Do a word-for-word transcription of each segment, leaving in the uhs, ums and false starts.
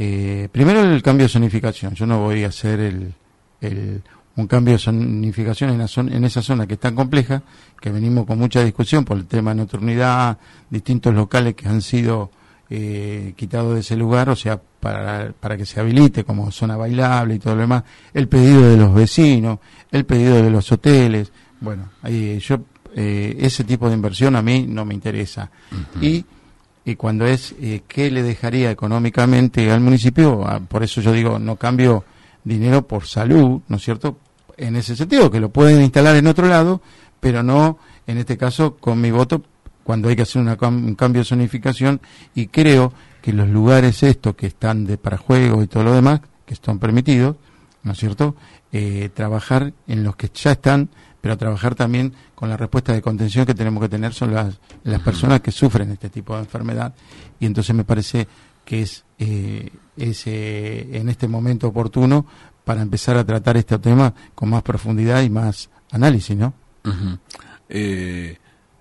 eh, primero el cambio de zonificación. Yo no voy a hacer el, el un cambio de zonificación en, la zona, en esa zona que es tan compleja, que venimos con mucha discusión por el tema de nocturnidad, distintos locales que han sido eh, quitados de ese lugar, o sea, para, para que se habilite como zona bailable y todo lo demás, el pedido de los vecinos, el pedido de los hoteles, bueno, ahí yo, eh, ese tipo de inversión a mí no me interesa. Uh-huh. Y y cuando es, eh, ¿qué le dejaría económicamente al municipio? Ah, por eso yo digo, no cambio dinero por salud, ¿no es cierto? En ese sentido, que lo pueden instalar en otro lado, pero no, en este caso, con mi voto, cuando hay que hacer una, un cambio de zonificación, y creo que los lugares estos que están de para juegos y todo lo demás, que están permitidos, ¿no es cierto?, eh, trabajar en los que ya están, pero trabajar también con la respuesta de contención que tenemos que tener son las, las personas que sufren este tipo de enfermedad, y entonces me parece que es, eh, es eh, en este momento oportuno para empezar a tratar este tema con más profundidad y más análisis, ¿no? Uh-huh. Eh,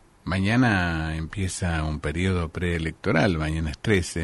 mañana empieza un periodo preelectoral, mañana es trece,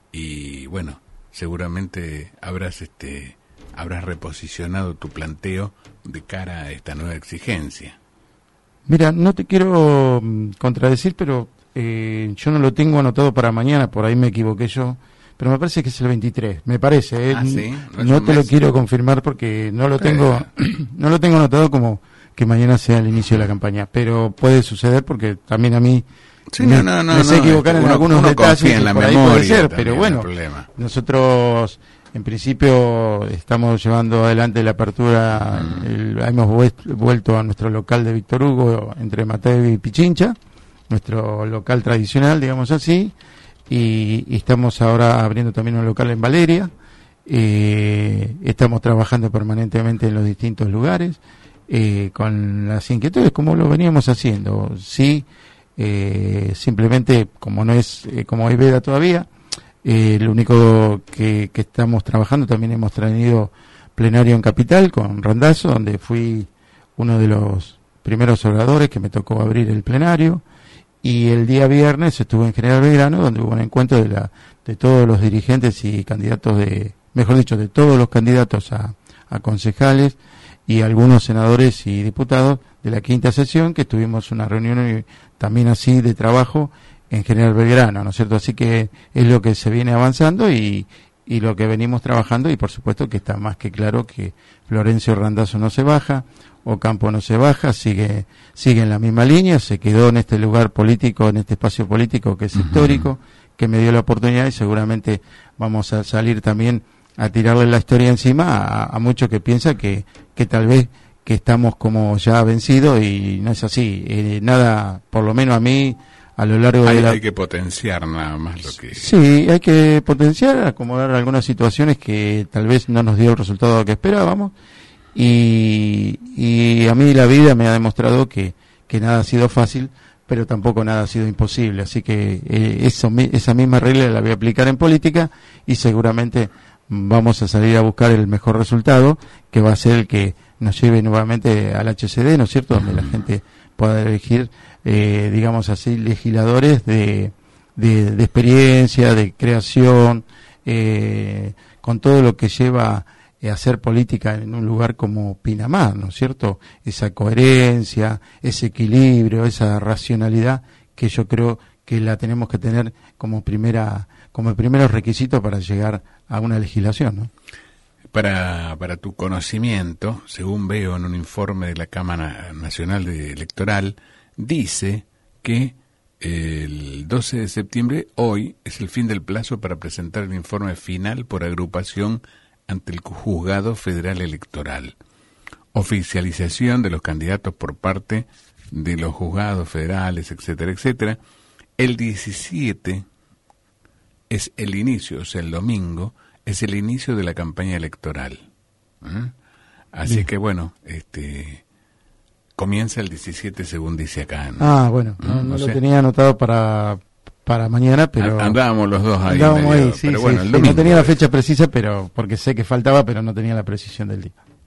y bueno, seguramente habrás este habrás reposicionado tu planteo de cara a esta nueva exigencia. Mira, no te quiero um, contradecir, pero eh, yo no lo tengo anotado para mañana, por ahí me equivoqué yo, pero me parece que es el veintitrés, me parece, ¿eh? ¿Ah, sí? No, no te mes. Lo quiero confirmar porque no lo tengo no lo tengo anotado como que mañana sea el inicio de la campaña, pero puede suceder porque también a mí sí, me, no, no, no, me sé no, equivocar uno, en algunos uno detalles en la por memoria ahí puede ser, también, pero bueno, nosotros en principio estamos llevando adelante la apertura, mm. el, hemos vuelto a nuestro local de Víctor Hugo entre Mateo y Pichincha, nuestro local tradicional, digamos así, y, y estamos ahora abriendo también un local en Valeria, eh, estamos trabajando permanentemente en los distintos lugares, eh, con las inquietudes como lo veníamos haciendo, sí, eh, simplemente como no es, eh, como hay veda todavía, Eh, lo único que, que estamos trabajando, también hemos tenido plenario en Capital con Randazzo, donde fui uno de los primeros oradores que me tocó abrir el plenario, y el día viernes estuve en General Belgrano, donde hubo un encuentro de la de todos los dirigentes y candidatos de, mejor dicho, de todos los candidatos a, a concejales y algunos senadores y diputados de la quinta sesión, que tuvimos una reunión también así de trabajo en General Belgrano, ¿no es cierto? Así que es lo que se viene avanzando y, y lo que venimos trabajando, y por supuesto que está más que claro que Florencio Randazzo no se baja, Ocampo no se baja, sigue sigue en la misma línea, se quedó en este lugar político, en este espacio político que es uh-huh. histórico, que me dio la oportunidad, y seguramente vamos a salir también a tirarle la historia encima a, a muchos que piensan que, que tal vez que estamos como ya vencidos, y no es así, eh, nada, por lo menos a mí, a lo largo hay, de la... hay que potenciar nada más lo que... Sí, hay que potenciar, acomodar algunas situaciones que tal vez no nos dio el resultado que esperábamos, y, y a mí la vida me ha demostrado que, que nada ha sido fácil, pero tampoco nada ha sido imposible, así que eh, eso, esa misma regla la voy a aplicar en política, y seguramente vamos a salir a buscar el mejor resultado, que va a ser el que nos lleve nuevamente al H C D, ¿no es cierto?, donde la gente pueda elegir Eh, digamos así, legisladores de, de, de experiencia, de creación, eh, con todo lo que lleva eh, a hacer política en un lugar como Pinamar, ¿no es cierto? Esa coherencia, ese equilibrio, esa racionalidad que yo creo que la tenemos que tener como primera, como primeros requisitos para llegar a una legislación, ¿no? Para, para tu conocimiento, según veo en un informe de la Cámara Nacional de Electoral, dice que el doce de septiembre, hoy, es el fin del plazo para presentar el informe final por agrupación ante el Juzgado Federal Electoral. Oficialización de los candidatos por parte de los juzgados federales, etcétera, etcétera. El diecisiete es el inicio, o sea, el domingo, es el inicio de la campaña electoral. ¿Eh? Así Bien. que, bueno, este... comienza el diecisiete, según dice acá, ¿no? Ah, bueno, no, no, no lo sé. Tenía anotado para para mañana, pero... Andábamos los dos ahí. Andábamos medio, ahí, sí, pero sí, bueno, sí, el domingo, no tenía la fecha precisa, pero porque sé que faltaba, pero no tenía la precisión del día.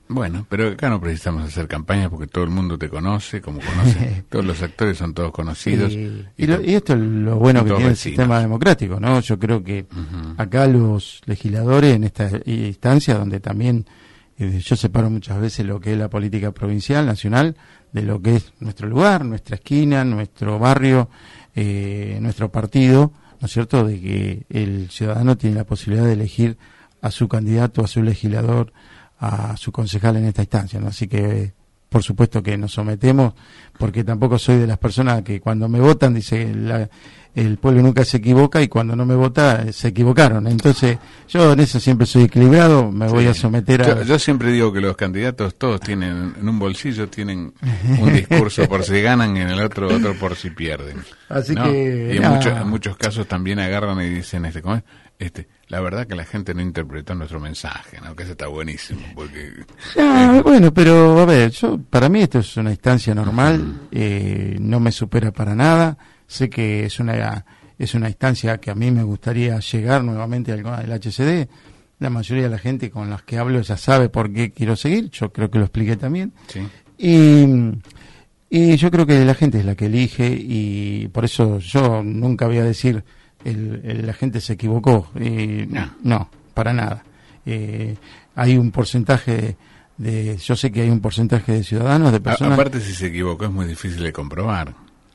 Bueno, pero acá no precisamos hacer campaña porque todo el mundo te conoce, como conoce, todos los actores son todos conocidos. Y, y, lo, y esto es lo bueno que tiene el sistema democrático, ¿no? Yo creo que uh-huh. acá los legisladores, en esta instancia donde también eh, yo separo muchas veces lo que es la política provincial, nacional, de lo que es nuestro lugar, nuestra esquina, nuestro barrio, eh, nuestro partido, ¿no es cierto?, de que el ciudadano tiene la posibilidad de elegir a su candidato, a su legislador, a su concejal en esta instancia, ¿no? Así que por supuesto que nos sometemos, porque tampoco soy de las personas que cuando me votan dice la, el pueblo nunca se equivoca y cuando no me vota se equivocaron. Entonces yo en eso siempre soy equilibrado, me sí. voy a someter a... Yo, yo siempre digo que los candidatos todos tienen en un bolsillo tienen un discurso por si ganan y en el otro otro por si pierden. Así ¿no? que y en, muchos, en muchos casos también agarran y dicen este ¿cómo es? Este, la verdad que la gente no interpretó nuestro mensaje, ¿no? Que eso está buenísimo, porque... Ah, eh, bueno, pero a ver, yo para mí esto es una instancia normal, uh-huh. eh, no me supera para nada, sé que es una es una instancia que a mí me gustaría llegar nuevamente al, al H C D, la mayoría de la gente con las que hablo ya sabe por qué quiero seguir, yo creo que lo expliqué también, sí. y... Y yo creo que la gente es la que elige y por eso yo nunca voy a decir el, el, la gente se equivocó. Eh, no. no, para nada. Eh, hay un porcentaje de, de... Yo sé que hay un porcentaje de ciudadanos, de personas... A, aparte, si se equivocó es muy difícil de comprobar.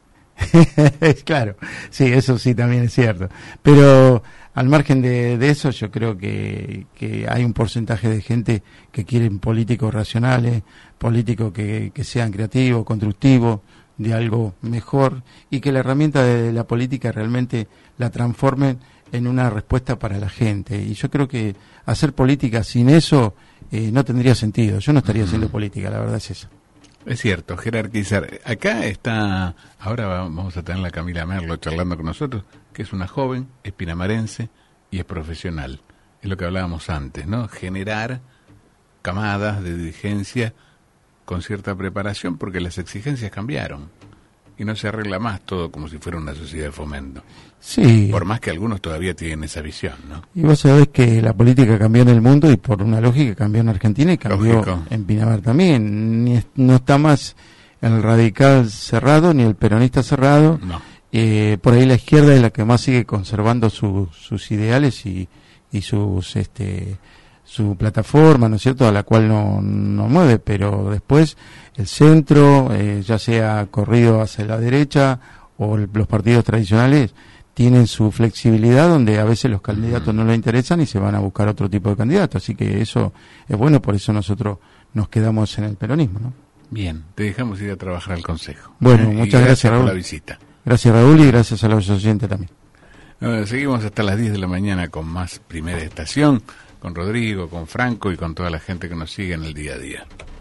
Claro, sí, eso sí también es cierto. Pero al margen de, de eso, yo creo que, que hay un porcentaje de gente que quieren políticos racionales, políticos que, que sean creativos, constructivos, de algo mejor, y que la herramienta de la política realmente la transformen en una respuesta para la gente. Y yo creo que hacer política sin eso eh, no tendría sentido. Yo no estaría haciendo política, la verdad es eso. Es cierto, jerarquizar. Acá está, ahora vamos a tener la Camila Merlo charlando con nosotros, que es una joven, es pinamarense y es profesional. Es lo que hablábamos antes, ¿no? Generar camadas de dirigencia con cierta preparación, porque las exigencias cambiaron y no se arregla más todo como si fuera una sociedad de fomento. Sí. Por más que algunos todavía tienen esa visión, ¿no? Y vos sabés que la política cambió en el mundo y por una lógica cambió en Argentina y cambió Lógico. en Pinamar también. Ni, no está más el radical cerrado ni el peronista cerrado. No. Eh, por ahí la izquierda es la que más sigue conservando su, sus ideales y, y sus este su plataforma, ¿no es cierto?, a la cual no, no mueve, pero después el centro, eh, ya sea corrido hacia la derecha o el, los partidos tradicionales, tienen su flexibilidad donde a veces los candidatos no les interesan y se van a buscar otro tipo de candidatos, así que eso es bueno, por eso nosotros nos quedamos en el peronismo, ¿no? Bien, te dejamos ir a trabajar al Consejo. Bueno, eh, muchas gracias, gracias Raúl. por la visita. Gracias, Raúl, y gracias a los oyentes también. Bueno, seguimos hasta las diez de la mañana con más Primera Estación, con Rodrigo, con Franco y con toda la gente que nos sigue en el día a día.